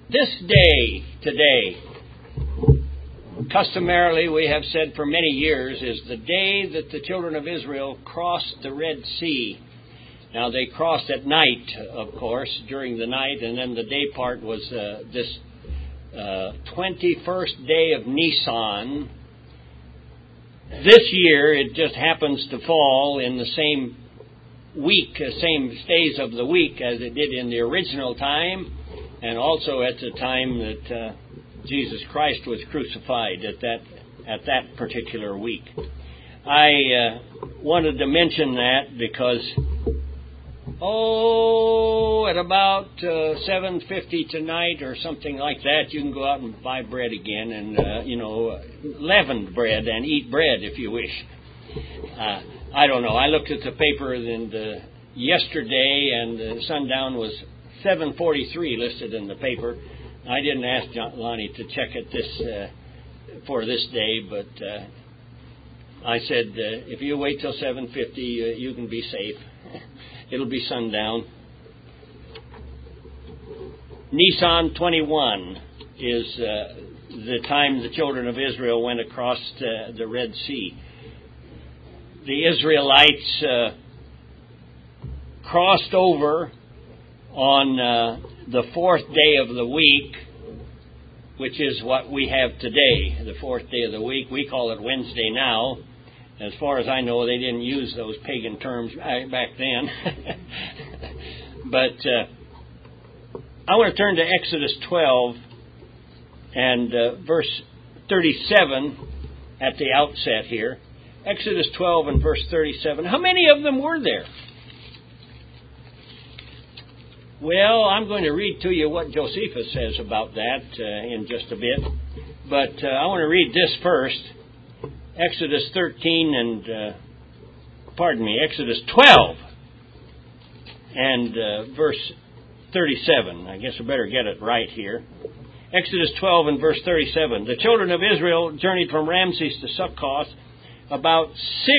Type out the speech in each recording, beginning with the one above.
This day, today, customarily we have said for many years, is the day that the children of Israel crossed the Red Sea. Now, they crossed at night, of course, during the night, and then the day part was this 21st day of Nisan. This year, it just happens to fall in the same week, same days of the week as it did in the original time, and also at the time that Jesus Christ was crucified at that particular week. I wanted to mention that because, at about 7:50 tonight or something like that, you can go out and buy bread again, and leavened bread, and eat bread if you wish. I don't know. I looked at the paper yesterday, and the sundown was 7:43 listed in the paper. I didn't ask Lonnie to check it for this day, but I said, if you wait till 7:50, you can be safe. It'll be sundown. Nisan 21 is the time the children of Israel went across the Red Sea. The Israelites crossed over on the fourth day of the week, which is what we have today, the fourth day of the week. We call it Wednesday now. As far as I know, they didn't use those pagan terms back then. But I want to turn to Exodus 12 and verse 37 at the outset here. Exodus 12 and verse 37. How many of them were there? Well, I'm going to read to you what Josephus says about that in just a bit. But I want to read this first. Exodus 12 and verse 37. I guess I better get it right here. Exodus 12 and verse 37. The children of Israel journeyed from Ramses to Succoth, about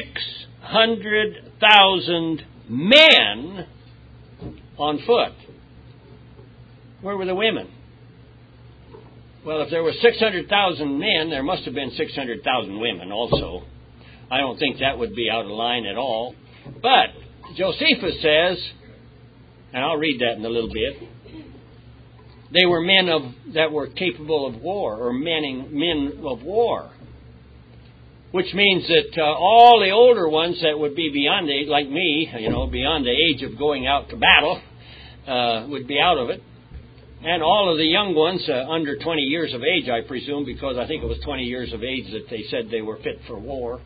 600,000 men on foot. Where were the women? Well, if there were 600,000 men, there must have been 600,000 women also. I don't think that would be out of line at all. But Josephus says, and I'll read that in a little bit, they were men that were capable of war, or men of war. Which means that all the older ones that would be beyond the age, like me, beyond the age of going out to battle, would be out of it. And all of the young ones under 20 years of age, I presume, because I think it was 20 years of age that they said they were fit for war.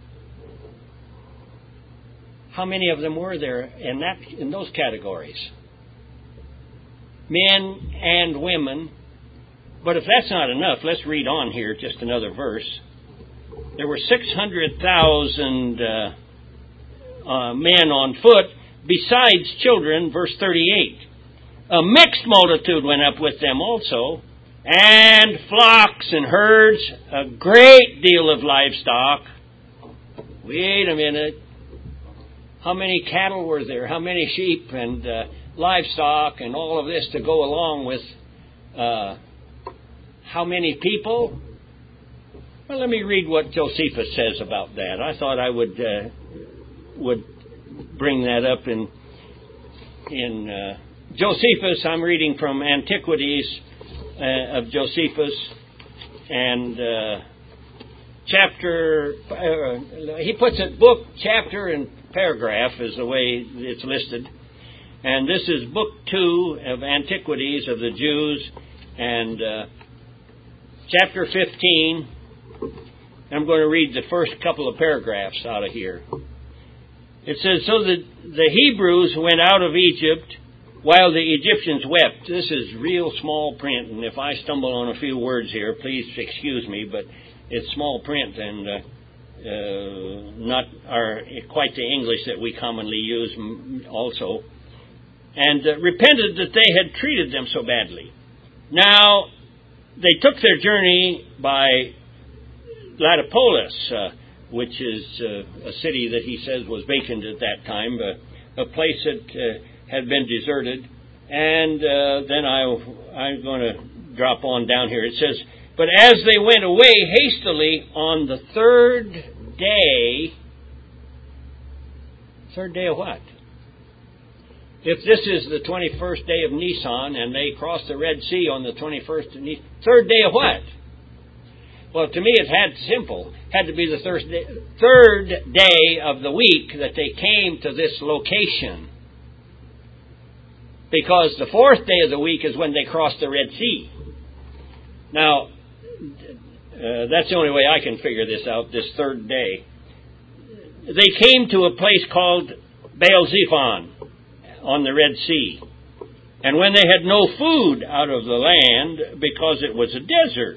How many of them were there in those categories? Men and women. But if that's not enough, let's read on here, just another verse. There were 600,000 men on foot, besides children, verse 38. A mixed multitude went up with them also, and flocks and herds, a great deal of livestock. Wait a minute. How many cattle were there? How many sheep and livestock and all of this to go along with how many people? Well, let me read what Josephus says about that. I thought I would bring that up in Josephus. I'm reading from Antiquities of Josephus, and chapter. He puts it book, chapter, and paragraph is the way it's listed. And this is book 2 of Antiquities of the Jews, and chapter 15. I'm going to read the first couple of paragraphs out of here. It says, so the Hebrews went out of Egypt while the Egyptians wept. This is real small print, and if I stumble on a few words here, please excuse me, but it's small print and not quite the English that we commonly use also. And repented that they had treated them so badly. Now, they took their journey by Latopolis, which is a city that he says was vacant at that time, a place that had been deserted. And then I'm going to drop on down here. It says, "But as they went away hastily on the third day," third day of what? If this is the 21st day of Nisan and they crossed the Red Sea on the 21st of Nisan, third day of what? Well, to me it had to be the third day of the week that they came to this location. Because the fourth day of the week is when they crossed the Red Sea. Now, that's the only way I can figure this out, this third day. They came to a place called Baal-zephon on the Red Sea. And when they had no food out of the land, because it was a desert,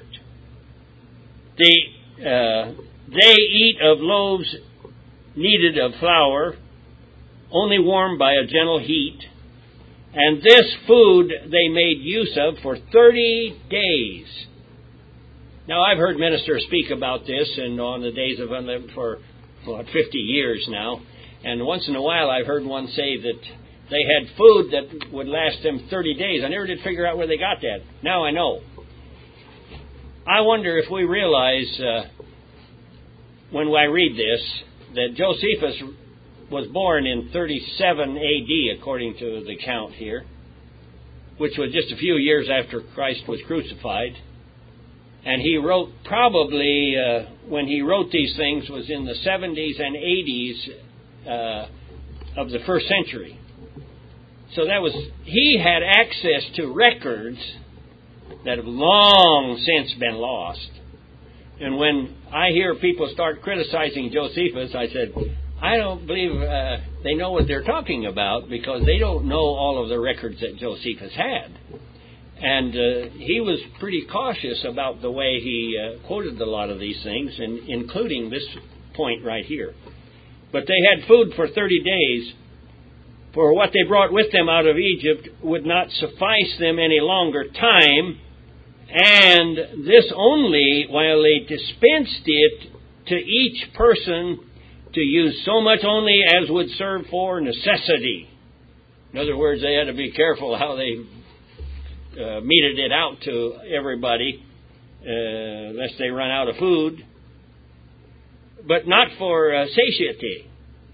they eat of loaves kneaded of flour, only warmed by a gentle heat. And this food they made use of for 30 days. Now, I've heard ministers speak about this and on the days of unleavened for 50 years now. And once in a while I've heard one say that they had food that would last them 30 days. I never did figure out where they got that. Now I know. I wonder if we realize, when I read this, that Josephus was born in 37 A.D., according to the count here, which was just a few years after Christ was crucified. And he wrote, probably, when he wrote these things, was in the 70s and 80s of the first century. So he had access to records that have long since been lost. And when I hear people start criticizing Josephus, I said, I don't believe they know what they're talking about, because they don't know all of the records that Josephus had. And he was pretty cautious about the way he quoted a lot of these things, and including this point right here. But they had food for 30 days, for what they brought with them out of Egypt would not suffice them any longer time, and this only while they dispensed it to each person to use so much only as would serve for necessity. In other words, they had to be careful how they meted it out to everybody, lest they run out of food, but not for satiety.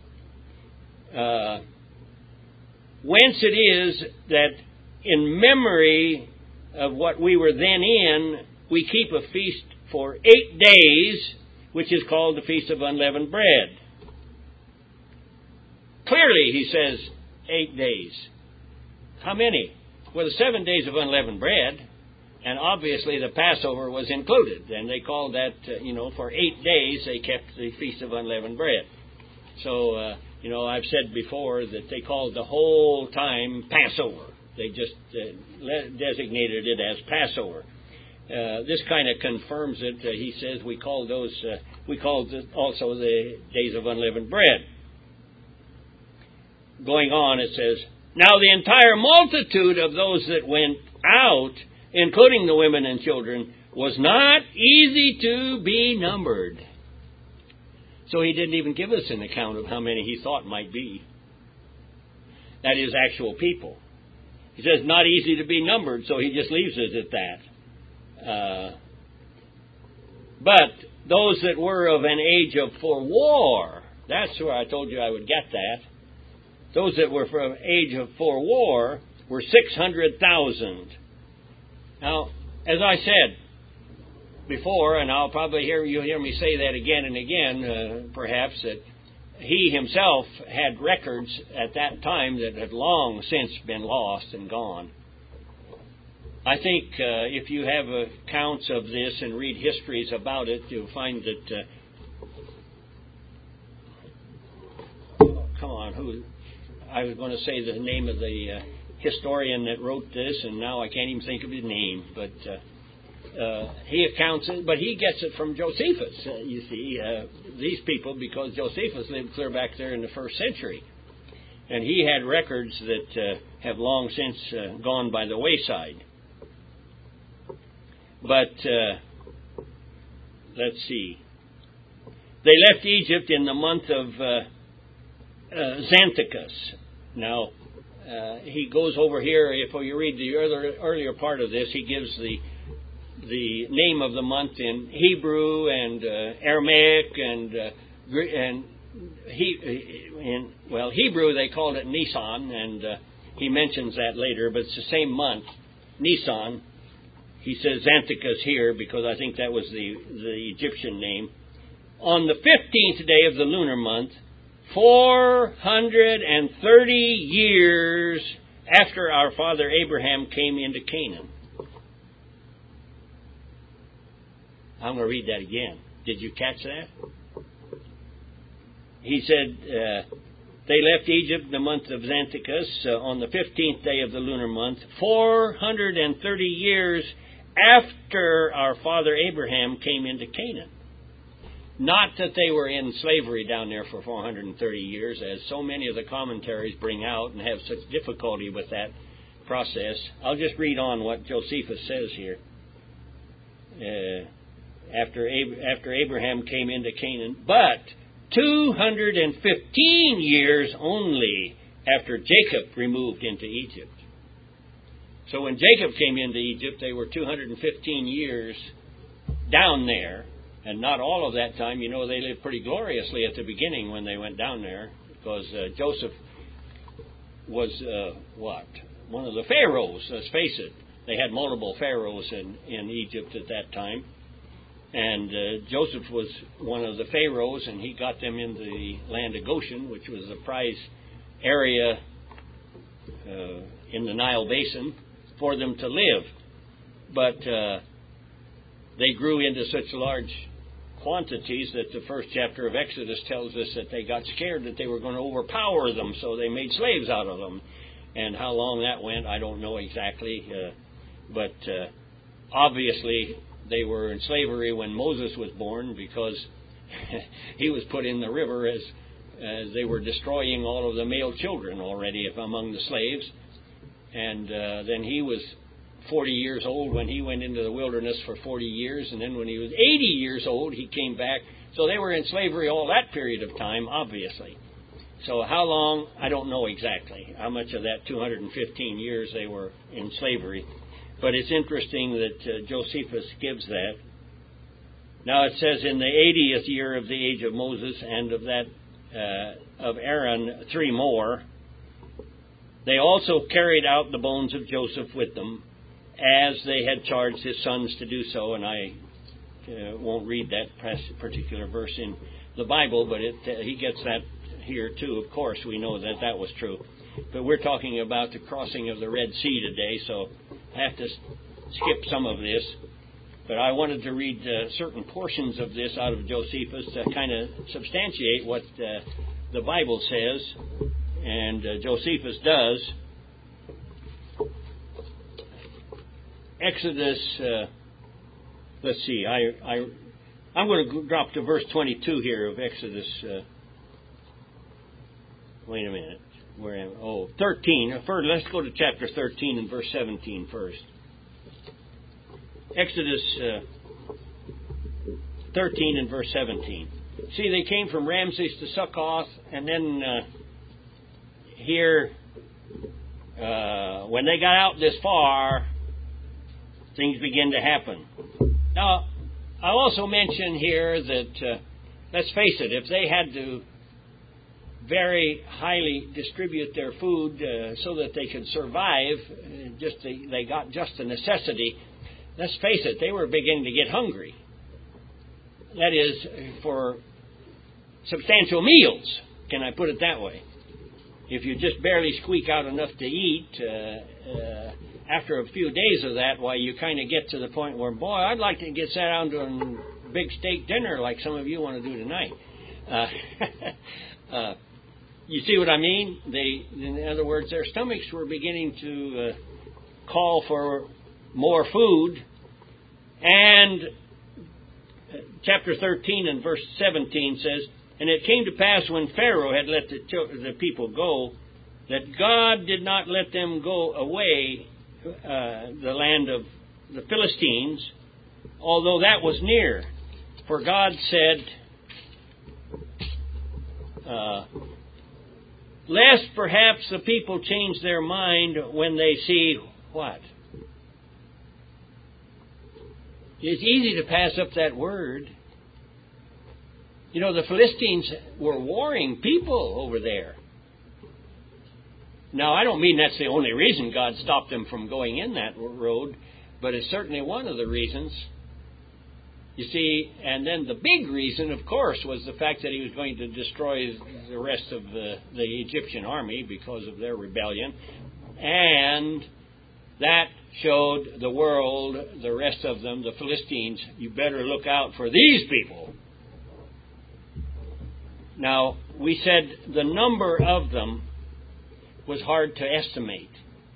Whence it is that in memory of what we were then in, we keep a feast for 8 days, which is called the Feast of Unleavened Bread. Clearly, he says 8 days. How many? Well, the 7 days of unleavened bread, and obviously the Passover was included, and they called that, for 8 days they kept the Feast of Unleavened Bread. So, I've said before that they called the whole time Passover. They just designated it as Passover. This kind of confirms it. He says we called also the days of unleavened bread. Going on, it says, now the entire multitude of those that went out, including the women and children, was not easy to be numbered. So he didn't even give us an account of how many he thought might be. That is, actual people. He says not easy to be numbered, so he just leaves it at that. But those that were of an age of for war, that's where I told you I would get that. Those that were from age of for war were 600,000. Now, as I said before, and I'll probably you'll hear me say that again and again, perhaps, that he himself had records at that time that had long since been lost and gone. I think if you have accounts of this and read histories about it, you'll find that... I was going to say the name of the historian that wrote this, and now I can't even think of his name. But he accounts it, but he gets it from Josephus. You see, these people, because Josephus lived clear back there in the first century, and he had records that have long since gone by the wayside. But let's see. They left Egypt in the month of Xanthicus. Now, he goes over here. If you read the earlier part of this, he gives the name of the month in Hebrew and Aramaic and Hebrew they called it Nisan, and he mentions that later, but it's the same month, Nisan. He says Xanthicus here because I think that was the Egyptian name. On the 15th day of the lunar month, 430 years after our father Abraham came into Canaan. I'm going to read that again. Did you catch that? He said they left Egypt in the month of Xanthicus on the 15th day of the lunar month, 430 years after our father Abraham came into Canaan. Not that they were in slavery down there for 430 years, as so many of the commentaries bring out and have such difficulty with that process. I'll just read on what Josephus says here. After Abraham came into Canaan, but 215 years only after Jacob removed into Egypt. So when Jacob came into Egypt, they were 215 years down there, and not all of that time. You know, they lived pretty gloriously at the beginning when they went down there, because Joseph was, one of the pharaohs, let's face it. They had multiple pharaohs in Egypt at that time. And Joseph was one of the pharaohs, and he got them into the land of Goshen, which was the prize area in the Nile Basin for them to live. But they grew into such large quantities that the first chapter of Exodus tells us that they got scared that they were going to overpower them, so they made slaves out of them. And how long that went, I don't know exactly. But obviously, they were in slavery when Moses was born, because he was put in the river as they were destroying all of the male children already among the slaves. And then he was 40 years old when he went into the wilderness for 40 years. And then when he was 80 years old, he came back. So they were in slavery all that period of time, obviously. So how long, I don't know exactly how much of that 215 years they were in slavery. But it's interesting that Josephus gives that. Now it says, in the 80th year of the age of Moses and of that of Aaron 3 more, they also carried out the bones of Joseph with them, as they had charged his sons to do so. And I won't read that particular verse in the Bible, but he gets that here too. Of course, we know that that was true. But we're talking about the crossing of the Red Sea today, so I have to skip some of this. But I wanted to read certain portions of this out of Josephus to kind of substantiate what the Bible says, and Josephus does. Exodus, let's see, I'm going to drop to verse 22 here of Exodus. Wait a minute. 13. First, let's go to chapter 13 and verse 17 first. Exodus 13 and verse 17. See, they came from Ramses to Succoth, and then here, when they got out this far, things begin to happen. Now, I also mention here that, let's face it, if they had to very highly distribute their food so that they could survive, they got just a necessity, let's face it, they were beginning to get hungry. That is, for substantial meals, can I put it that way? If you just barely squeak out enough to eat, after a few days of that, why, you kind of get to the point where, boy, I'd like to get sat down to a big steak dinner like some of you want to do tonight. You see what I mean? In other words, their stomachs were beginning to call for more food. And chapter 13 and verse 17 says, and it came to pass when Pharaoh had let the people go, that God did not let them go away the land of the Philistines, although that was near. For God said, lest perhaps the people change their mind when they see what? It's easy to pass up that word. You know, the Philistines were warring people over there. Now, I don't mean that's the only reason God stopped them from going in that road, but it's certainly one of the reasons. You see, and then the big reason, of course, was the fact that he was going to destroy the rest of the Egyptian army because of their rebellion. And that showed the world, the rest of them, the Philistines, you better look out for these people. Now, we said the number of them was hard to estimate.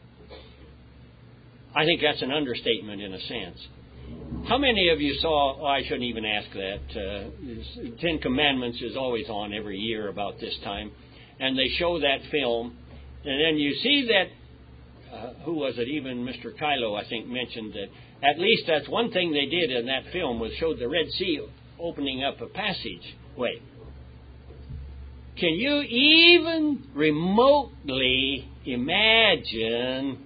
I think that's an understatement in a sense. How many of you saw, I shouldn't even ask that, Ten Commandments is always on every year about this time, and they show that film, and then you see that, who was it, even Mr. Kylo, I think, mentioned that at least that's one thing they did in that film was showed the Red Sea opening up a passageway. Can you even remotely imagine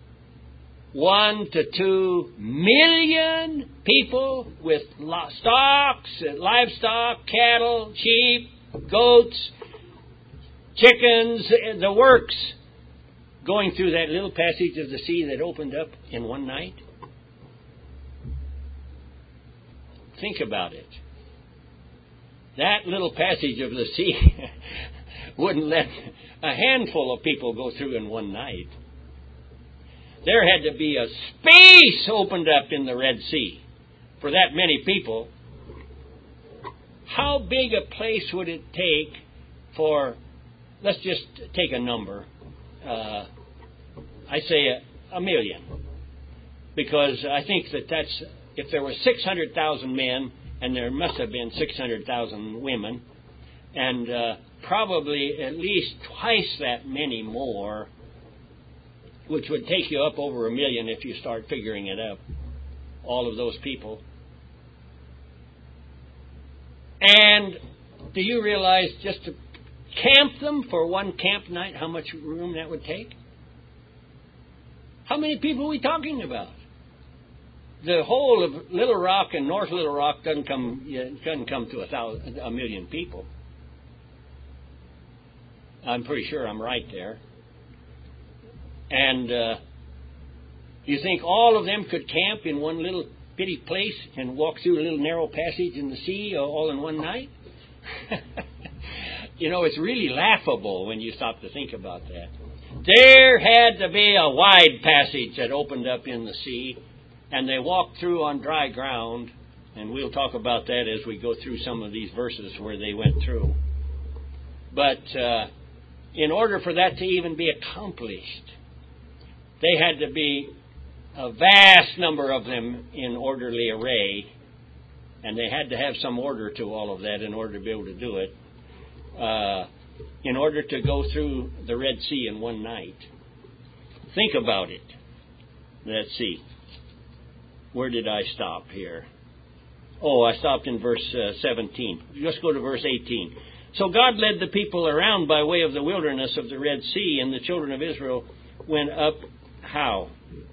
1 to 2 million people with stocks, livestock, cattle, sheep, goats, chickens, the works, going through that little passage of the sea that opened up in one night? Think about it. That little passage of the sea wouldn't let a handful of people go through in one night. There had to be a space opened up in the Red Sea for that many people. How big a place would it take for, let's just take a number, I say a million. Because I think that's, if there were 600,000 men, and there must have been 600,000 women, and probably at least twice that many more, which would take you up over a million if you start figuring it up, all of those people. And do you realize just to camp them for one camp night, how much room that would take? How many people are we talking about? The whole of Little Rock and North Little Rock doesn't come to a million people. I'm pretty sure I'm right there. And you think all of them could camp in one little bitty place and walk through a little narrow passage in the sea all in one night? You know, it's really laughable when you stop to think about that. There had to be a wide passage that opened up in the sea, and they walked through on dry ground, and we'll talk about that as we go through some of these verses where they went through. But in order for that to even be accomplished, they had to be a vast number of them in orderly array, and they had to have some order to all of that in order to be able to do it, in order to go through the Red Sea in one night. Think about it. Let's see. Where did I stop here? Oh, I stopped in verse 17. Just go to verse 18. So God led the people around by way of the wilderness of the Red Sea, and the children of Israel went up how?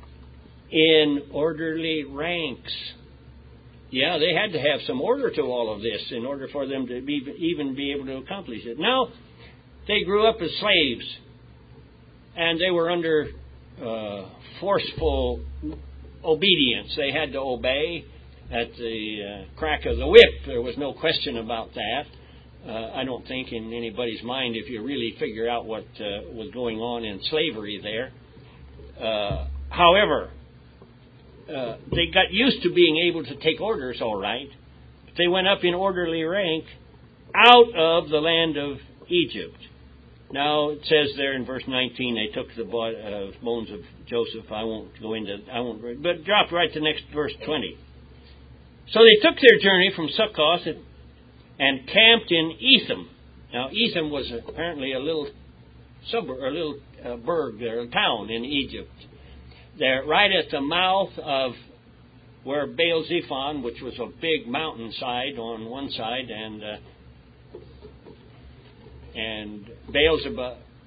In orderly ranks. Yeah, they had to have some order to all of this in order for them to even be able to accomplish it. Now, they grew up as slaves, and they were under forceful obedience. They had to obey at the crack of the whip. There was no question about that. I don't think in anybody's mind if you really figure out what was going on in slavery there. However, they got used to being able to take orders all right. They went up in orderly rank out of the land of Egypt. Now, it says there in verse 19, they took the bones of Joseph. I won't, but drop right to next verse 20. So they took their journey from Succoth and camped in Etham. Now, Etham was apparently a little suburb, or a little burg there, a town in Egypt. They're right at the mouth of where Baal-zephon, which was a big mountainside on one side, and Beelzebub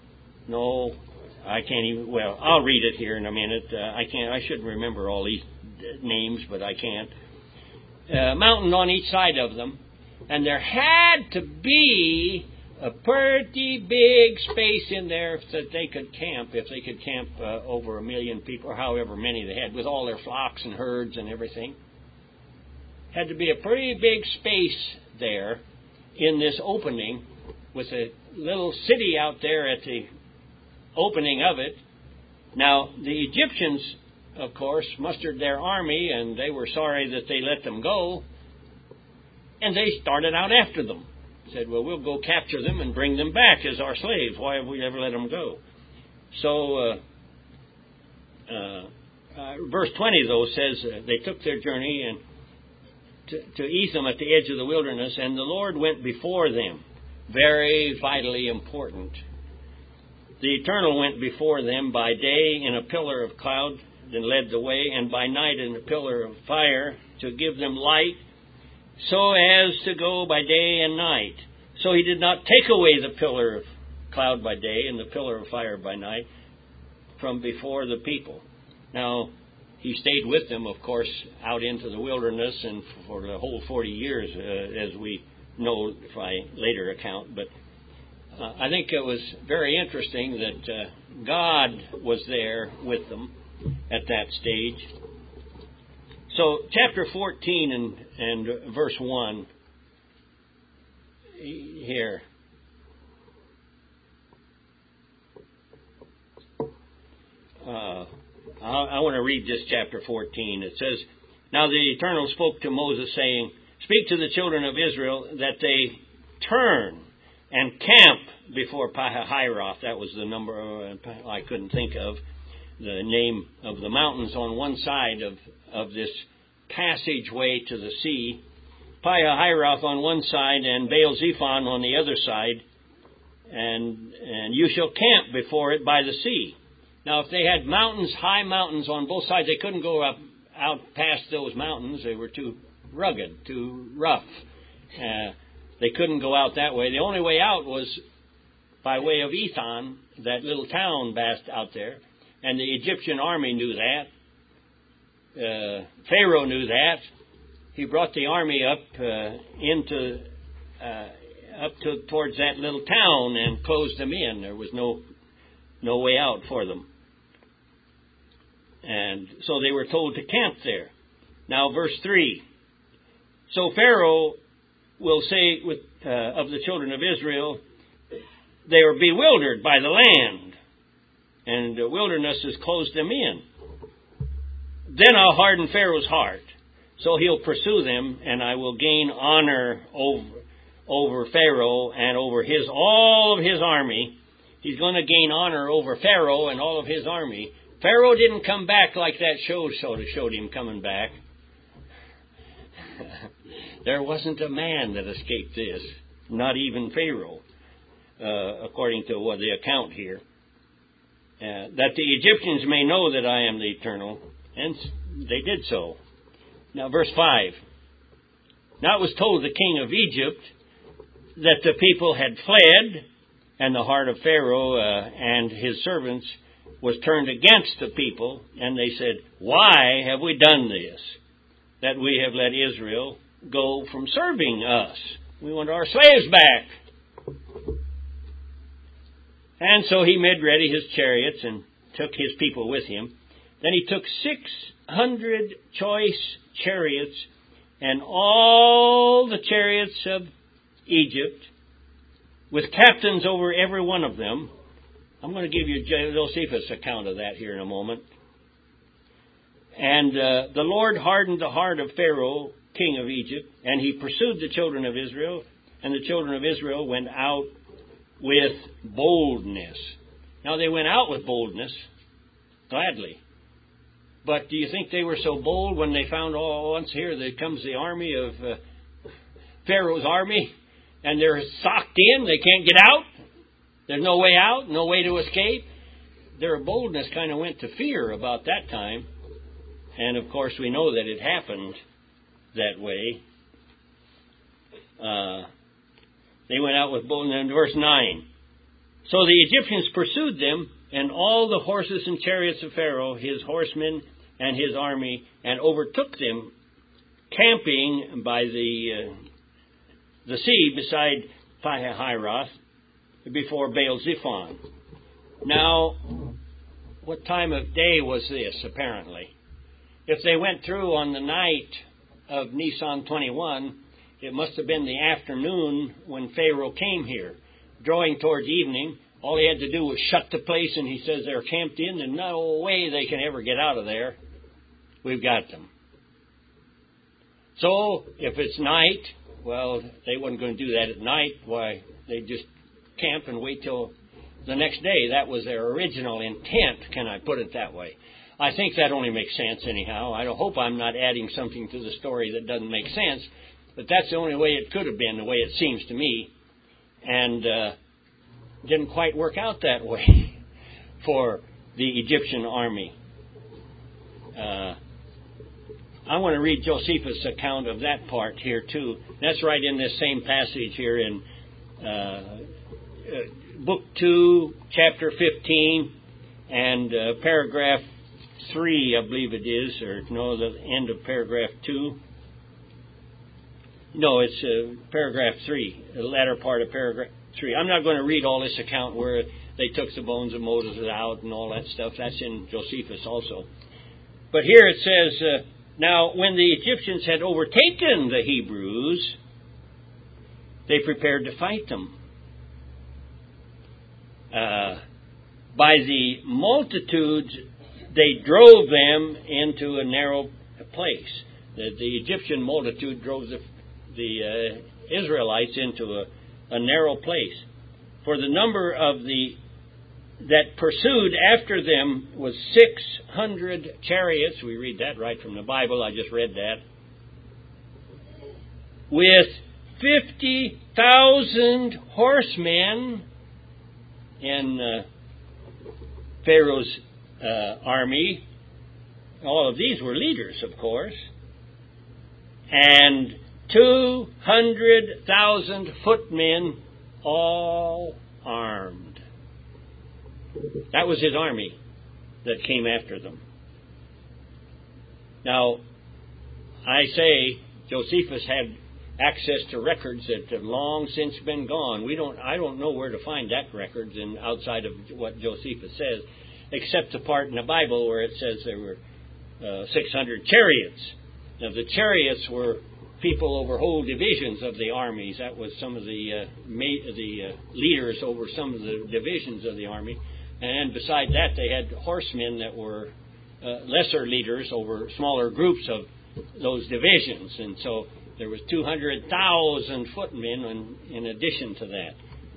No, I can't even. Well, I'll read it here in a minute. I can't. I should remember all these names, but I can't. Mountain on each side of them, and there had to be a pretty big space in there that they could camp, if they could camp over 1 million people, or however many they had, with all their flocks and herds and everything. Had to be a pretty big space there in this opening, with a little city out there at the opening of it. Now, the Egyptians, of course, mustered their army, and they were sorry that they let them go, and they started out after them. Said, well, we'll go capture them and bring them back as our slaves. Why have we ever let them go? So, verse 20, though, says they took their journey and to Etham at the edge of the wilderness, and the Lord went before them. Very vitally important. The Eternal went before them by day in a pillar of cloud, then led the way, and by night in a pillar of fire to give them light, so as to go by day and night. So he did not take away the pillar of cloud by day and the pillar of fire by night from before the people. Now, he stayed with them, of course, out into the wilderness and for the whole 40 years, as we know by later account. But I think it was very interesting that God was there with them at that stage. So, chapter 14 and verse 1 here. I want to read this chapter 14. It says, Now the Eternal spoke to Moses, saying, Speak to the children of Israel that they turn and camp before Pi-hahiroth. That was the number I couldn't think of. The name of the mountains on one side of this passageway to the sea. Pi-hahiroth on one side and Baal-zephon on the other side. And you shall camp before it by the sea. Now, if they had mountains, high mountains on both sides, they couldn't go out past those mountains. They were too rugged, too rough. They couldn't go out that way. The only way out was by way of Etham, that little town based out there. And the Egyptian army knew that. Pharaoh knew that. He brought the army up towards that little town and closed them in. There was no way out for them. And so they were told to camp there. Now, verse 3. So Pharaoh will say of the children of Israel, they were bewildered by the land, and the wilderness has closed them in. Then I'll harden Pharaoh's heart, so he'll pursue them, and I will gain honor over Pharaoh and over all of his army. He's going to gain honor over Pharaoh and all of his army. Pharaoh didn't come back like that showed him coming back. There wasn't a man that escaped this, not even Pharaoh, according to the account here. That the Egyptians may know that I am the Eternal, and they did so. Now, verse 5. Now it was told the king of Egypt that the people had fled, and the heart of Pharaoh and his servants was turned against the people, and they said, Why have we done this, that we have let Israel go from serving us? We want our slaves back. And so he made ready his chariots and took his people with him. Then he took 600 choice chariots and all the chariots of Egypt, with captains over every one of them. I'm going to give you Josephus' account of that here in a moment. And the Lord hardened the heart of Pharaoh, king of Egypt, and he pursued the children of Israel, and the children of Israel went out with boldness. Now, they went out with boldness, gladly. But do you think they were so bold when they found, once here there comes the army of Pharaoh's army, and they're socked in, they can't get out? There's no way out, no way to escape. Their boldness kind of went to fear about that time. And, of course, we know that it happened that way. They went out with boldness. In verse 9, So the Egyptians pursued them, and all the horses and chariots of Pharaoh, his horsemen and his army, and overtook them, camping by the sea beside Pi-hahiroth, before Baal-zephon. Now, what time of day was this, apparently? If they went through on the night of Nisan 21, it must have been the afternoon when Pharaoh came here. Drawing towards evening, all he had to do was shut the place, and he says they're camped in, and no way they can ever get out of there. We've got them. So, if it's night, well, they weren't going to do that at night. Why, they'd just camp and wait till the next day. That was their original intent, can I put it that way? I think that only makes sense anyhow. I hope I'm not adding something to the story that doesn't make sense, but that's the only way it could have been, the way it seems to me. And didn't quite work out that way for the Egyptian army. I want to read Josephus' account of that part here too. That's right in this same passage here in Book 2, Chapter 15, and paragraph 3, I believe it is, or no, the end of paragraph 2. No, it's paragraph 3, the latter part of paragraph 3. I'm not going to read all this account where they took the bones of Moses out and all that stuff. That's in Josephus also. But here it says, now when the Egyptians had overtaken the Hebrews, they prepared to fight them. By the multitudes, they drove them into a narrow place. The Egyptian multitude drove the Israelites into a narrow place. For the number of that pursued after them was 600 chariots. We read that right from the Bible. I just read that. With 50,000 horsemen in Pharaoh's army. All of these were leaders, of course. And 200,000 footmen, all armed. That was his army that came after them. Now, I say Josephus had access to records that have long since been gone. I don't know where to find that records outside of what Josephus says, except the part in the Bible where it says there were 600 chariots. Now, the chariots were people over whole divisions of the armies. That was some of the leaders over some of the divisions of the army. And beside that, they had horsemen that were lesser leaders over smaller groups of those divisions. And so there was 200,000 footmen in addition to that.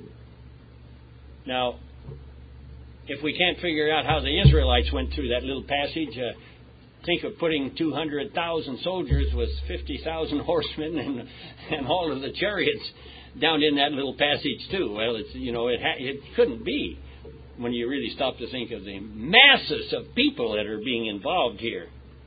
Now, if we can't figure out how the Israelites went through that little passage, think of putting 200,000 soldiers with 50,000 horsemen and all of the chariots down in that little passage too. Well, it couldn't be when you really stop to think of the masses of people that are being involved here.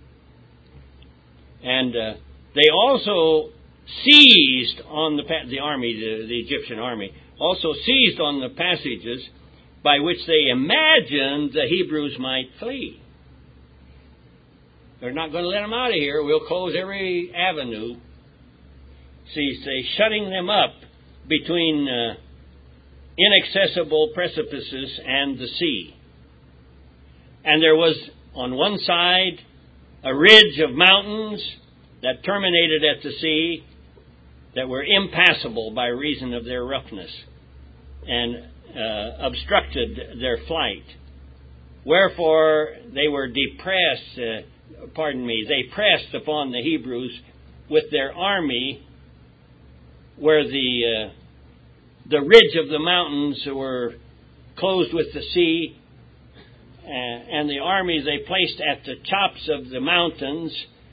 And they also seized on the army, the Egyptian army, also seized on the passages by which they imagined the Hebrews might flee. They're not going to let them out of here. We'll close every avenue. See, shutting them up between inaccessible precipices and the sea. And there was on one side a ridge of mountains that terminated at the sea that were impassable by reason of their roughness and obstructed their flight. Wherefore they were depressed, they pressed upon the Hebrews with their army where the ridge of the mountains were closed with the sea, and the army they placed at the tops of the mountains,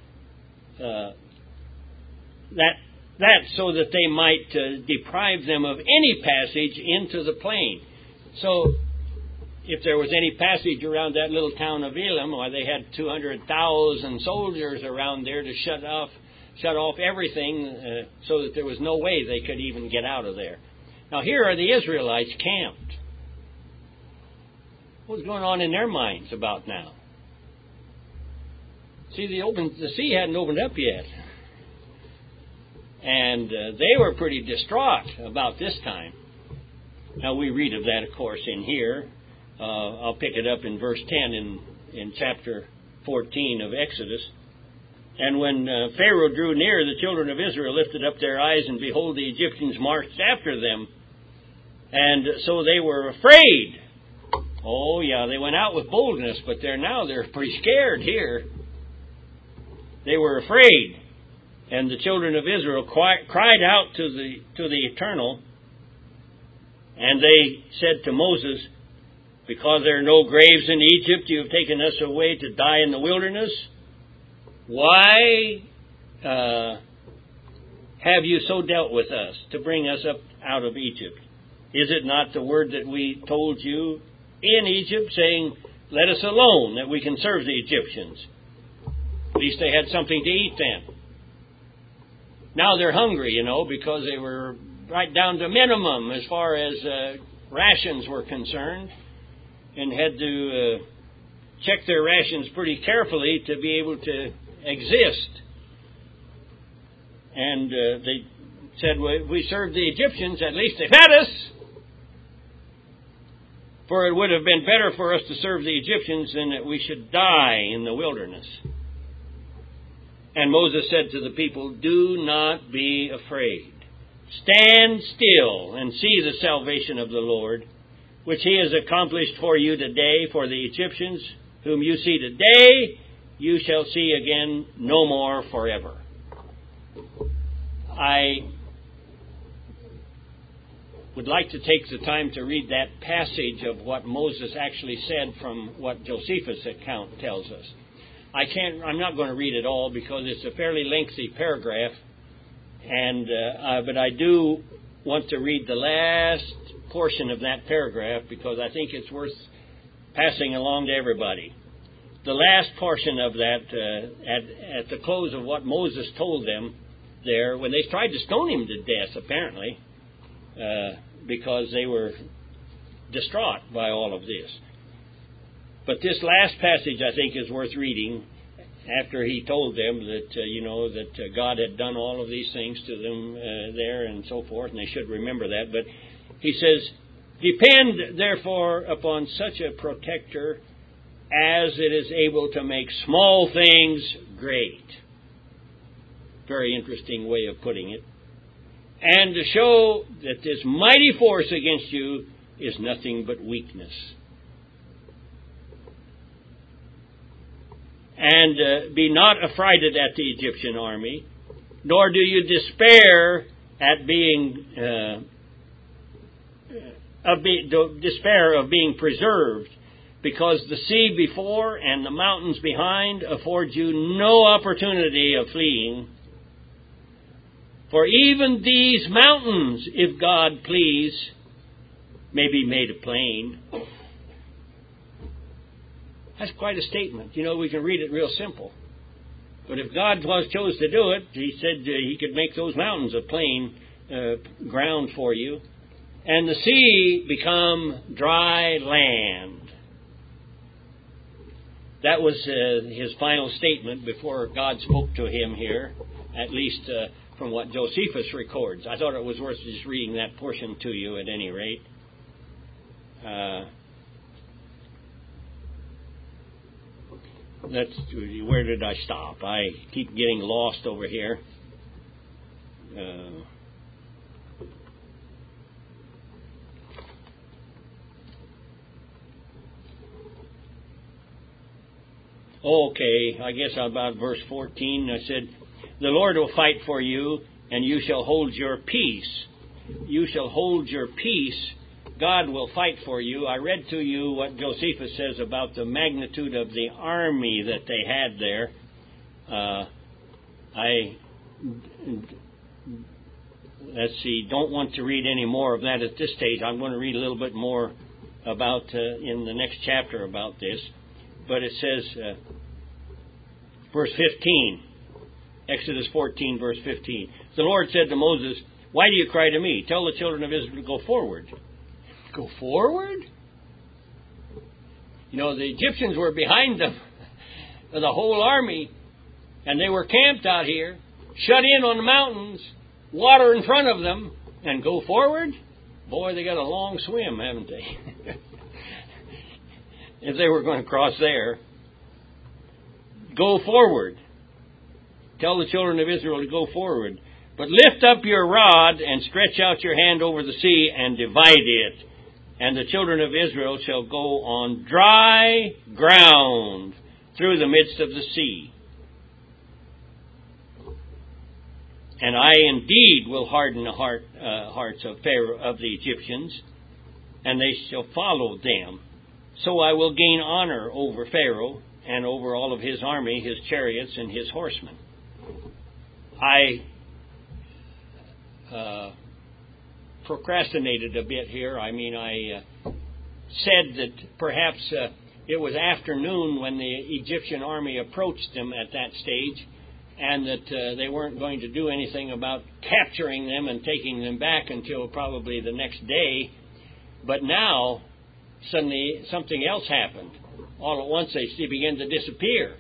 that so that they might deprive them of any passage into the plain. So, if there was any passage around that little town of Elim, or they had 200,000 soldiers around there to shut off everything, so that there was no way they could even get out of there. Now, here are the Israelites camped. What's going on in their minds about now? See, the sea hadn't opened up yet. And they were pretty distraught about this time. Now, we read of that, of course, in here. I'll pick it up in verse 10 in chapter 14 of Exodus. And when Pharaoh drew near, the children of Israel lifted up their eyes, and behold, the Egyptians marched after them. And so they were afraid. Oh, yeah, they went out with boldness, but they're pretty scared here. They were afraid. And the children of Israel cried out to the Eternal, and they said to Moses, because there are no graves in Egypt, you have taken us away to die in the wilderness. Why have you so dealt with us to bring us up out of Egypt? Is it not the word that we told you in Egypt, saying, let us alone, that we can serve the Egyptians? At least they had something to eat then. Now they're hungry, because they were right down to minimum as far as rations were concerned, and had to check their rations pretty carefully to be able to exist. And they said, well, we served the Egyptians, at least they fed us. For it would have been better for us to serve the Egyptians than that we should die in the wilderness. And Moses said to the people, do not be afraid. Stand still and see the salvation of the Lord, which he has accomplished for you today. For the Egyptians whom you see today, you shall see again no more forever. I would like to take the time to read that passage of what Moses actually said from what Josephus' account tells us. I'm not going to read it all because it's a fairly lengthy paragraph, but I do want to read the last portion of that paragraph because I think it's worth passing along to everybody. The last portion of that, at the close of what Moses told them there, when they tried to stone him to death, apparently, because they were distraught by all of this. But this last passage, I think, is worth reading after he told them that, that God had done all of these things to them there and so forth, and they should remember that. But he says, depend, therefore, upon such a protector as it is able to make small things great. Very interesting way of putting it. And to show that this mighty force against you is nothing but weakness. And be not affrighted at the Egyptian army, nor do you despair at despair of being preserved, because the sea before and the mountains behind afford you no opportunity of fleeing. For even these mountains, if God please, may be made a plain. That's quite a statement. We can read it real simple. But if God chose to do it, he said he could make those mountains a plain ground for you, and the sea become dry land. That was his final statement before God spoke to him here, at least from what Josephus records. I thought it was worth just reading that portion to you at any rate. Where did I stop? I keep getting lost over here. Okay, I guess about verse 14. I said, the Lord will fight for you, and you shall hold your peace. You shall hold your peace. God will fight for you. I read to you what Josephus says about the magnitude of the army that they had there. Don't want to read any more of that at this stage. I'm going to read a little bit more about in the next chapter about this. But it says, verse 15, Exodus 14, verse 15. The Lord said to Moses, why do you cry to me? Tell the children of Israel to go forward. Go forward? You know, the Egyptians were behind them, the whole army, and they were camped out here, shut in on the mountains, water in front of them, and go forward? Boy, they got a long swim, haven't they? If they were going to cross there. Go forward. Tell the children of Israel to go forward. But lift up your rod and stretch out your hand over the sea and divide it. And the children of Israel shall go on dry ground through the midst of the sea. And I indeed will harden the hearts of Pharaoh, of the Egyptians, and they shall follow them. So I will gain honor over Pharaoh and over all of his army, his chariots, and his horsemen. I procrastinated a bit here. I mean, I said that perhaps it was afternoon when the Egyptian army approached them at that stage, and that they weren't going to do anything about capturing them and taking them back until probably the next day. But now, suddenly, something else happened. All at once, they began to disappear.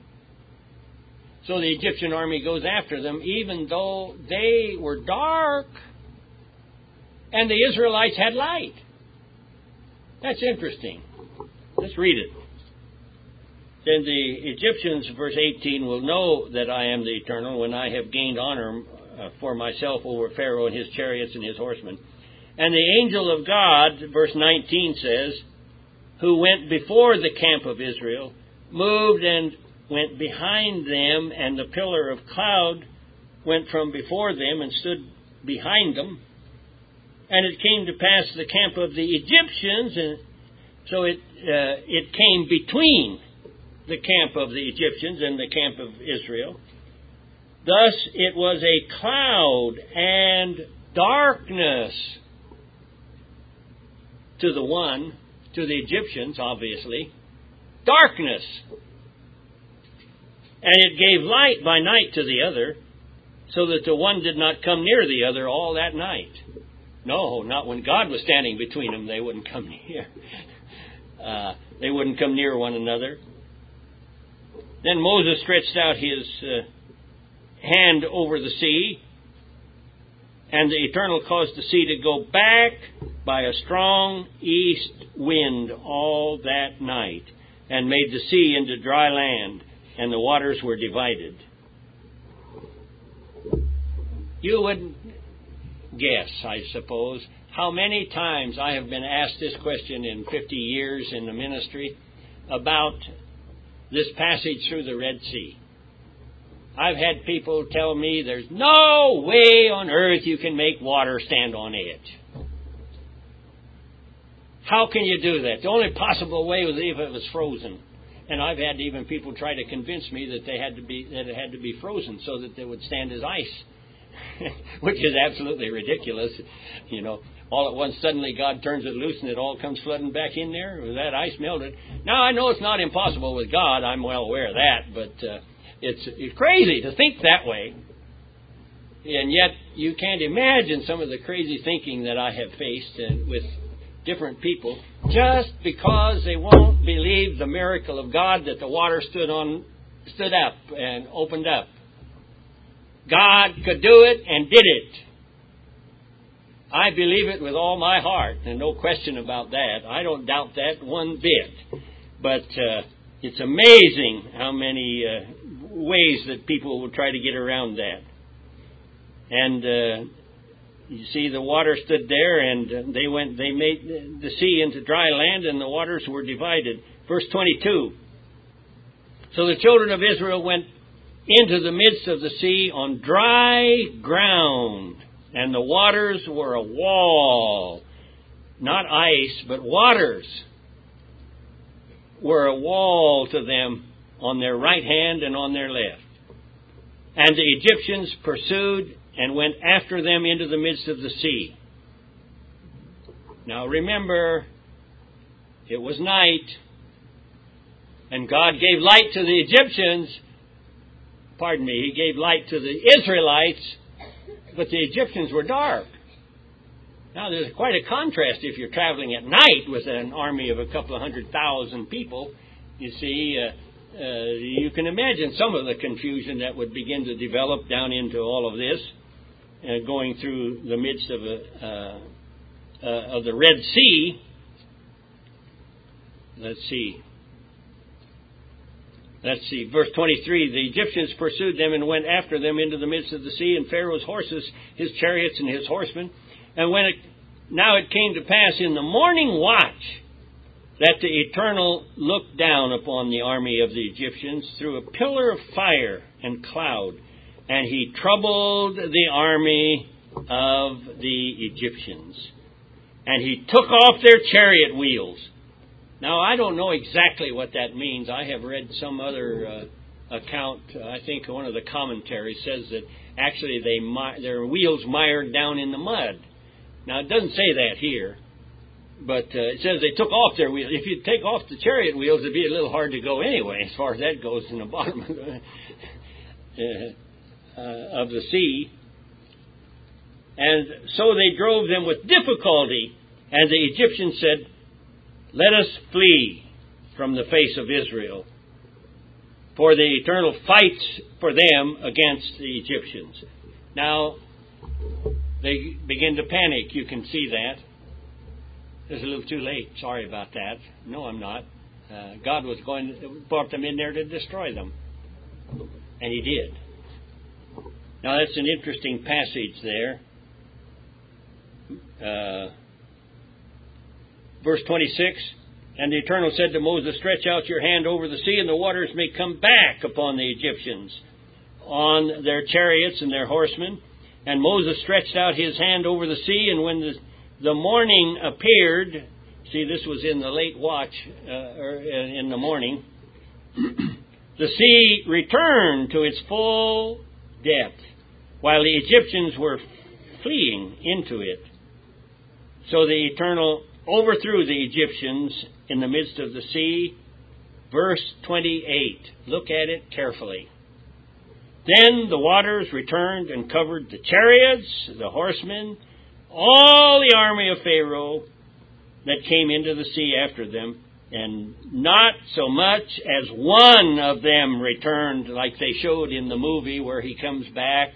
So the Egyptian army goes after them, even though they were dark and the Israelites had light. That's interesting. Let's read it. Then the Egyptians, verse 18, will know that I am the Eternal when I have gained honor for myself over Pharaoh and his chariots and his horsemen. And the angel of God, verse 19 says, who went before the camp of Israel, moved and went behind them, and the pillar of cloud went from before them and stood behind them. And it came to pass the camp of the Egyptians, and so it came between the camp of the Egyptians and the camp of Israel. Thus it was a cloud and darkness to the Egyptians, obviously. Darkness. And it gave light by night to the other, so that the one did not come near the other all that night. No, not when God was standing between them, they wouldn't come near. They wouldn't come near one another. Then Moses stretched out his hand over the sea, and the Eternal caused the sea to go back by a strong east wind all that night, and made the sea into dry land, and the waters were divided. You would guess, I suppose, how many times I have been asked this question in 50 years in the ministry about this passage through the Red Sea. I've had people tell me there's no way on earth you can make water stand on edge. How can you do that? The only possible way was if it was frozen. And I've had even people try to convince me that it had to be frozen so that they would stand as ice, which is absolutely ridiculous. You know, all at once suddenly God turns it loose and it all comes flooding back in there. That ice melted. Now I know it's not impossible with God. I'm well aware of that, but it's crazy to think that way. And yet you can't imagine some of the crazy thinking that I have faced with different people, just because they won't believe the miracle of God that the water stood up and opened up. God could do it and did it. I believe it with all my heart, and no question about that. I don't doubt that one bit. But it's amazing how many ways that people will try to get around that. And you see, the water stood there, and they made the sea into dry land, and the waters were divided. Verse 22. So the children of Israel went into the midst of the sea on dry ground, and the waters were a wall. Not ice, but waters were a wall to them on their right hand and on their left. And the Egyptians pursued and went after them into the midst of the sea. Now remember, it was night, and God gave light to the Egyptians. He gave light to the Israelites, but the Egyptians were dark. Now, there's quite a contrast if you're traveling at night with an army of a couple of 100,000 people. You see, you can imagine some of the confusion that would begin to develop down into all of this, going through the midst of the Red Sea. Let's see, verse 23, the Egyptians pursued them and went after them into the midst of the sea, and Pharaoh's horses, his chariots, and his horsemen. And now it came to pass in the morning watch that the Eternal looked down upon the army of the Egyptians through a pillar of fire and cloud, and he troubled the army of the Egyptians. And he took off their chariot wheels. Now, I don't know exactly what that means. I have read some other account. I think one of the commentaries says that actually their wheels mired down in the mud. Now, it doesn't say that here, but it says they took off their wheels. If you take off the chariot wheels, it'd be a little hard to go anyway, as far as that goes in the bottom of the sea. And so they drove them with difficulty, and the Egyptians said, "Let us flee from the face of Israel, for the Eternal fights for them against the Egyptians." Now, they begin to panic. You can see that. It's a little too late. Sorry about that. No, I'm not. God was brought them in there to destroy them. And He did. Now, that's an interesting passage there. Verse 26, and the Eternal said to Moses, "Stretch out your hand over the sea, and the waters may come back upon the Egyptians, on their chariots and their horsemen." And Moses stretched out his hand over the sea, and when the morning appeared, see, this was in the late watch, or in the morning, the sea returned to its full depth, while the Egyptians were fleeing into it. So the Eternal overthrew the Egyptians in the midst of the sea. Verse 28. Look at it carefully. Then the waters returned and covered the chariots, the horsemen, all the army of Pharaoh that came into the sea after them, and not so much as one of them returned, like they showed in the movie where he comes back.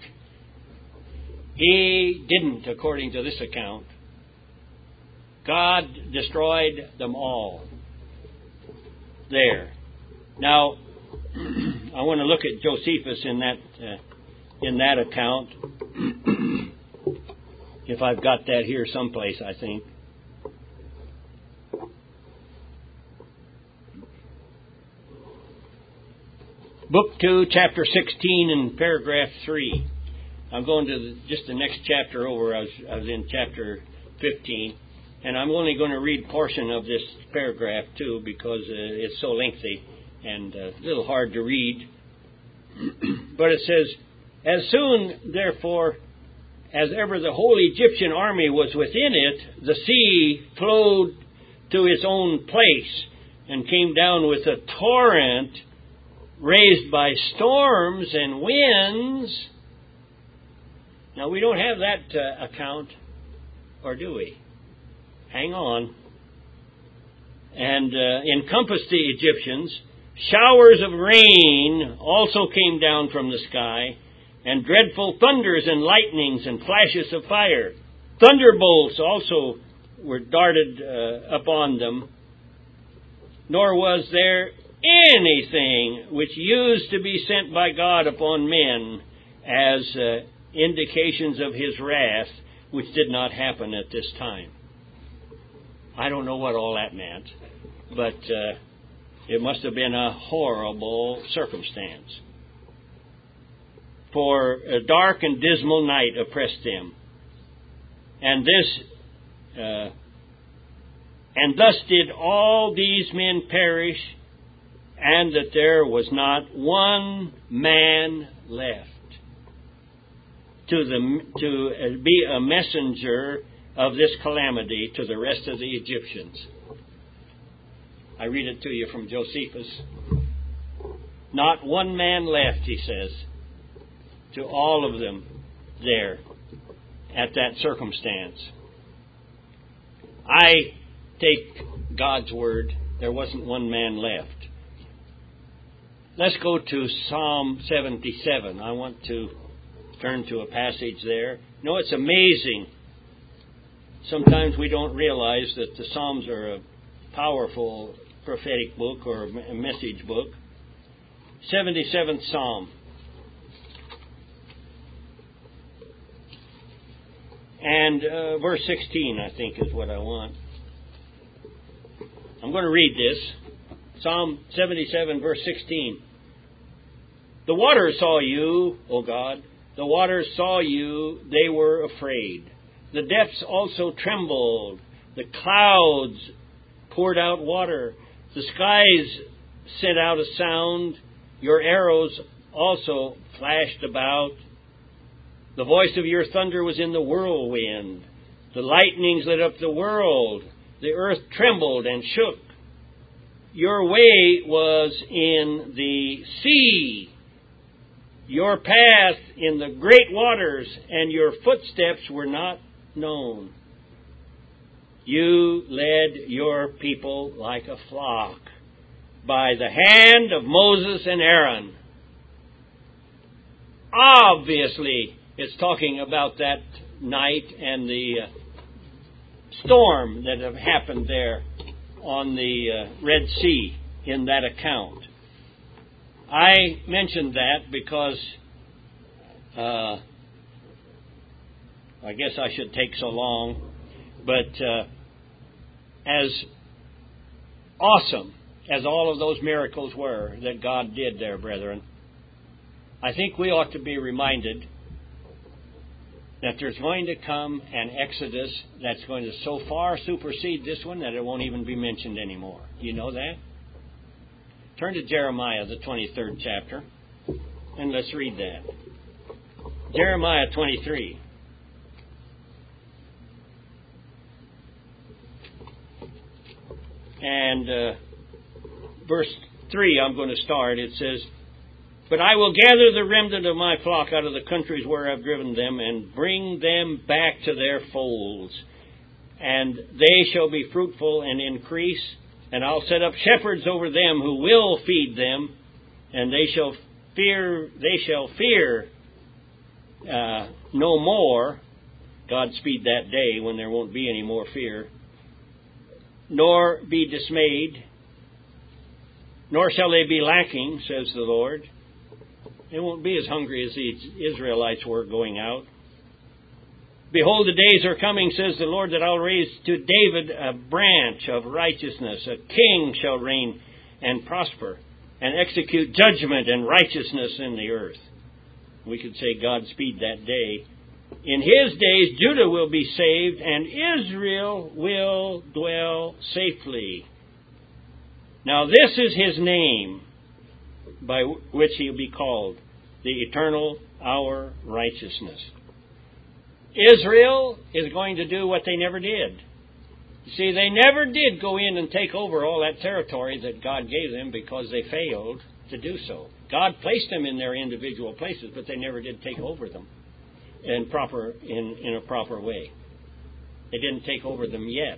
He didn't, according to this account. God destroyed them all. There. Now, I want to look at Josephus in that account. If I've got that here someplace, I think. Book 2, chapter 16, and paragraph 3. I'm going to just the next chapter over. I was in chapter 15. And I'm only going to read a portion of this paragraph, too, because it's so lengthy and a little hard to read. But it says, "As soon, therefore, as ever the whole Egyptian army was within it, the sea flowed to its own place and came down with a torrent raised by storms and winds." Now, we don't have that account, or do we? Hang on. "And encompassed the Egyptians. Showers of rain also came down from the sky, and dreadful thunders and lightnings and flashes of fire. Thunderbolts also were darted upon them. Nor was there anything which used to be sent by God upon men as indications of His wrath, which did not happen at this time." I don't know what all that meant, but it must have been a horrible circumstance. "For a dark and dismal night oppressed them, and thus did all these men perish, and that there was not one man left to be a messenger of this calamity to the rest of the Egyptians." I read it to you from Josephus. Not one man left, he says, to all of them there at that circumstance. I take God's word. There wasn't one man left. Let's go to Psalm 77. I want to turn to a passage there. No, it's amazing. Sometimes we don't realize that the Psalms are a powerful prophetic book or a message book. 77th Psalm. And verse 16, I think, is what I want. I'm going to read this. Psalm 77, verse 16. The waters saw you, O God. The waters saw you. They were afraid. The depths also trembled. The clouds poured out water. The skies sent out a sound. Your arrows also flashed about. The voice of your thunder was in the whirlwind. The lightnings lit up the world. The earth trembled and shook. Your way was in the sea, your path in the great waters, and your footsteps were not known. You led your people like a flock by the hand of Moses and Aaron. Obviously, it's talking about that night and the storm that have happened there on the Red Sea in that account. I mentioned that because I guess I should take so long, but as awesome as all of those miracles were that God did there, brethren, I think we ought to be reminded that there's going to come an exodus that's going to so far supersede this one that it won't even be mentioned anymore. You know that? Turn to Jeremiah, the 23rd chapter, and let's read that. Jeremiah 23. And verse 3, I'm going to start. It says, But I will gather the remnant of my flock out of the countries where I've driven them, and bring them back to their folds. And they shall be fruitful and increase, and I'll set up shepherds over them who will feed them, and they shall fear no more. Godspeed that day when there won't be any more fear. Nor be dismayed, nor shall they be lacking, says the Lord. They won't be as hungry as the Israelites were going out. Behold, the days are coming, says the Lord, that I'll raise to David a branch of righteousness. A king shall reign and prosper, and execute judgment and righteousness in the earth. We could say Godspeed that day. In his days, Judah will be saved, and Israel will dwell safely. Now this is his name, by which he'll be called, the eternal, our righteousness. Israel is going to do what they never did. You see, they never did go in and take over all that territory that God gave them because they failed to do so. God placed them in their individual places, but they never did take over them in a proper way. They didn't take over them yet.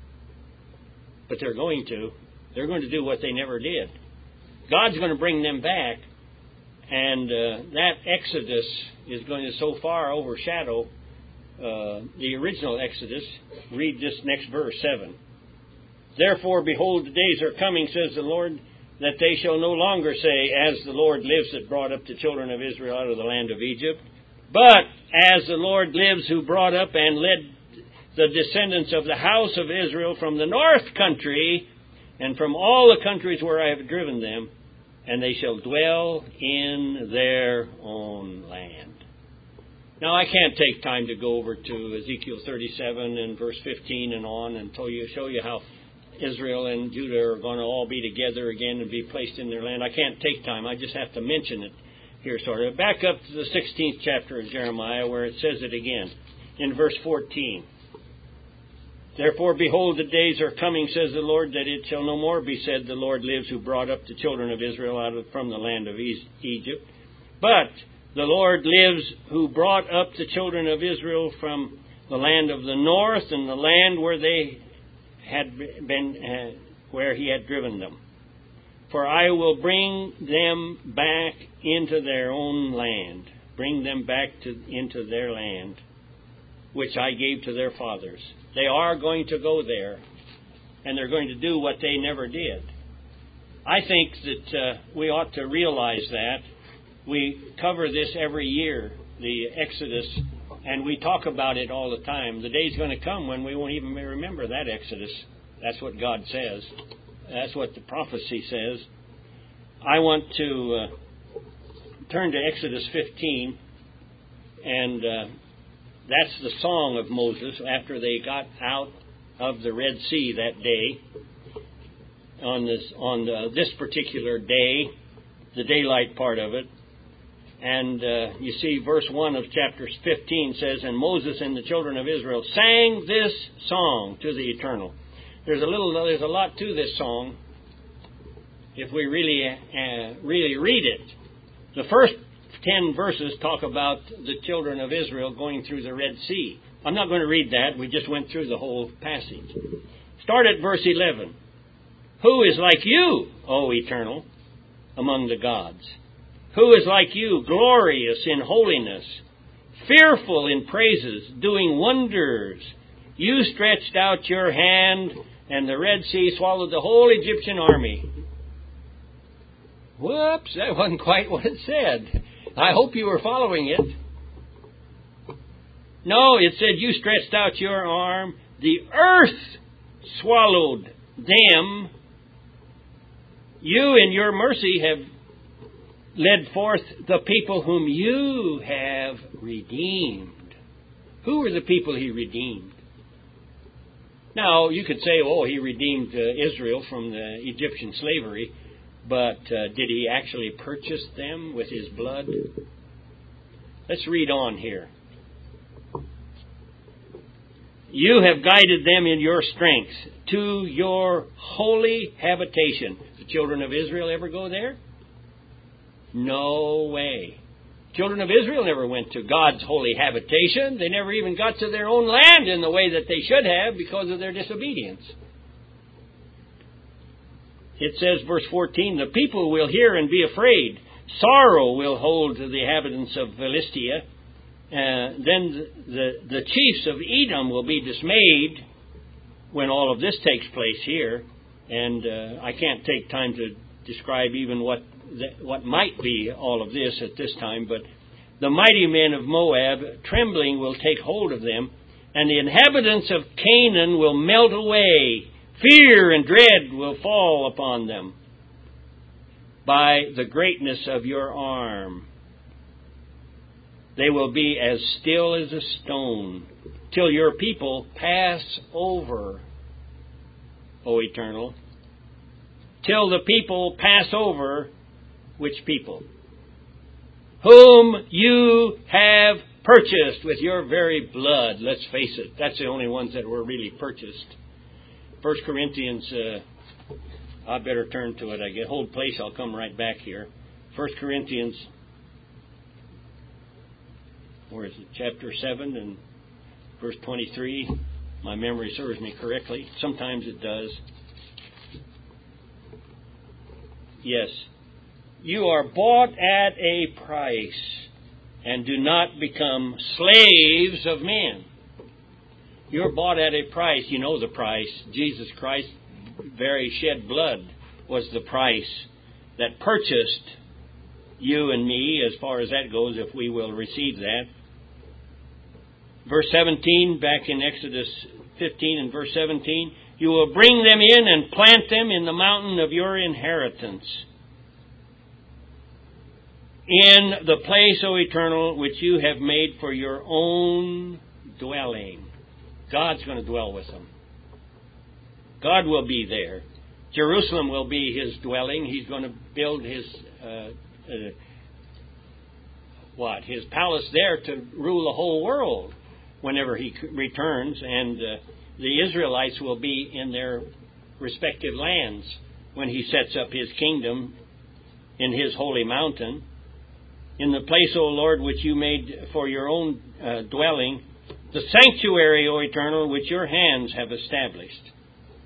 But they're going to. They're going to do what they never did. God's going to bring them back, and that Exodus is going to so far overshadow the original Exodus. Read this next verse, 7. Therefore, behold, the days are coming, says the Lord, that they shall no longer say, As the Lord lives that brought up the children of Israel out of the land of Egypt, but as the Lord lives who brought up and led the descendants of the house of Israel from the north country and from all the countries where I have driven them, and they shall dwell in their own land. Now, I can't take time to go over to Ezekiel 37 and verse 15 and on and show you how Israel and Judah are going to all be together again and be placed in their land. I can't take time. I just have to mention it here sort of. Back up to the 16th chapter of Jeremiah where it says it again in verse 14. Therefore, behold, the days are coming, says the Lord, that it shall no more be said, The Lord lives who brought up the children of Israel from the land of Egypt. But the Lord lives who brought up the children of Israel from the land of the north and the land where they had been where he had driven them. For I will bring them back into their own land, bring them back into their land, which I gave to their fathers. They are going to go there, and they're going to do what they never did. I think that we ought to realize that. We cover this every year, the Exodus, and we talk about it all the time. The day's going to come when we won't even remember that Exodus. That's what God says. That's what the prophecy says. I want to turn to Exodus 15, and that's the song of Moses after they got out of the Red Sea that day. On this particular day, the daylight part of it. And you see verse 1 of chapter 15 says, And Moses and the children of Israel sang this song to the Eternal. There's a lot to this song if we really read it. The first 10 verses talk about the children of Israel going through the Red Sea. I'm not going to read that. We just went through the whole passage. Start at verse 11. Who is like you, O Eternal, among the gods? Who is like you, glorious in holiness, fearful in praises, doing wonders? You stretched out your hand, and the Red Sea swallowed the whole Egyptian army. Whoops, that wasn't quite what it said. I hope you were following it. No, it said you stretched out your arm. The earth swallowed them. You in your mercy have led forth the people whom you have redeemed. Who were the people he redeemed? Now, you could say, oh, he redeemed Israel from the Egyptian slavery, but did he actually purchase them with his blood? Let's read on here. You have guided them in your strength to your holy habitation. The children of Israel ever go there? No way. Children of Israel never went to God's holy habitation. They never even got to their own land in the way that they should have because of their disobedience. It says, verse 14, the people will hear and be afraid. Sorrow will hold the inhabitants of Philistia. Then the chiefs of Edom will be dismayed when all of this takes place here. And I can't take time to describe even what might be all of this at this time. But the mighty men of Moab, trembling, will take hold of them. And the inhabitants of Canaan will melt away. Fear and dread will fall upon them by the greatness of your arm. They will be as still as a stone till your people pass over, O Eternal. Till the people pass over, which people? Whom you have purchased with your very blood. Let's face it, that's the only ones that were really purchased. 1 Corinthians, I better turn to it. I get hold place, I'll come right back here. 1 Corinthians, where is it? Chapter 7 and verse 23. My memory serves me correctly. Sometimes it does. Yes. You are bought at a price, and do not become slaves of men. You're bought at a price. You know the price. Jesus Christ's very shed blood was the price that purchased you and me, as far as that goes, if we will receive that. Verse 17, back in Exodus 15 and verse 17, you will bring them in and plant them in the mountain of your inheritance, in the place, O Eternal, which you have made for your own dwelling. God's going to dwell with them. God will be there. Jerusalem will be his dwelling. He's going to build his palace there to rule the whole world whenever he returns. And the Israelites will be in their respective lands when he sets up his kingdom in his holy mountain. In the place, O Lord, which you made for your own dwelling, the sanctuary, O Eternal, which your hands have established.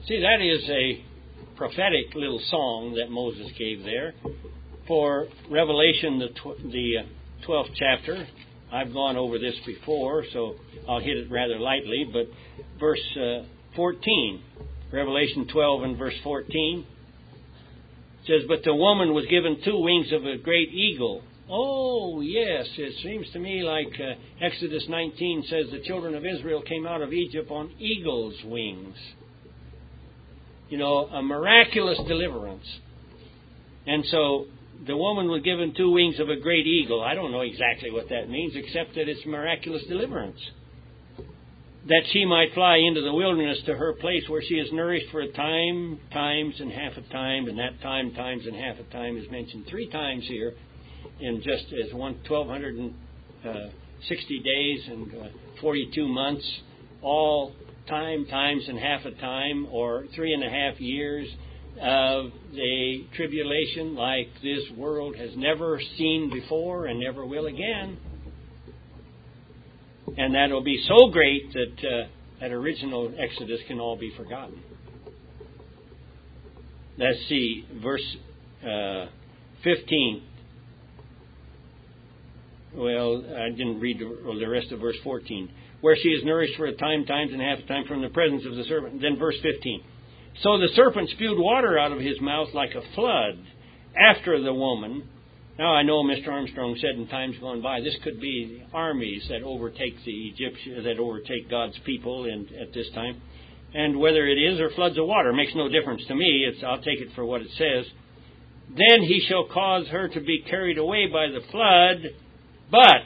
See, that is a prophetic little song that Moses gave there for Revelation, the 12th chapter. I've gone over this before, so I'll hit it rather lightly, but verse 14, Revelation 12 and verse 14, says, "But the woman was given 2 wings of a great eagle." Oh, yes, it seems to me like Exodus 19 says the children of Israel came out of Egypt on eagle's wings. You know, a miraculous deliverance. And so the woman was given 2 wings of a great eagle. I don't know exactly what that means, except that it's miraculous deliverance. That she might fly into the wilderness to her place where she is nourished for a time, times, and half a time. And that time, times, and half a time is mentioned 3 times here in just as 1,260 days and 42 months, all time, times, and half a time, or 3.5 years of the tribulation like this world has never seen before and never will again. And that will be so great that that original Exodus can all be forgotten. Let's see, verse 15. Well, I didn't read the rest of verse 14. Where she is nourished for a time, times, and half a time from the presence of the serpent. Then verse 15. "So the serpent spewed water out of his mouth like a flood after the woman." Now, I know Mr. Armstrong said in times gone by, this could be armies that overtake the Egyptians, that overtake God's people at this time. And whether it is or floods of water makes no difference to me. I'll take it for what it says. "Then he shall cause her to be carried away by the flood." But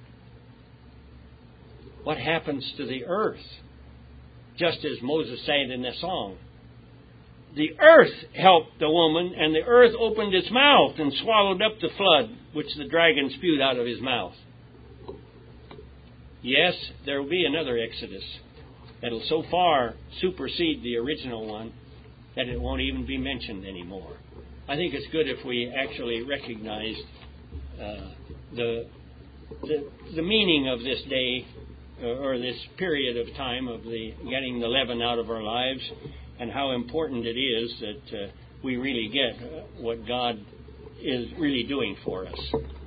what happens to the earth? Just as Moses said in the song. The earth helped the woman, and the earth opened its mouth and swallowed up the flood, which the dragon spewed out of his mouth. Yes, there will be another Exodus that will so far supersede the original one that it won't even be mentioned anymore. I think it's good if we actually recognize the meaning of this day or this period of time of getting the leaven out of our lives, and how important it is that we really get what God is really doing for us.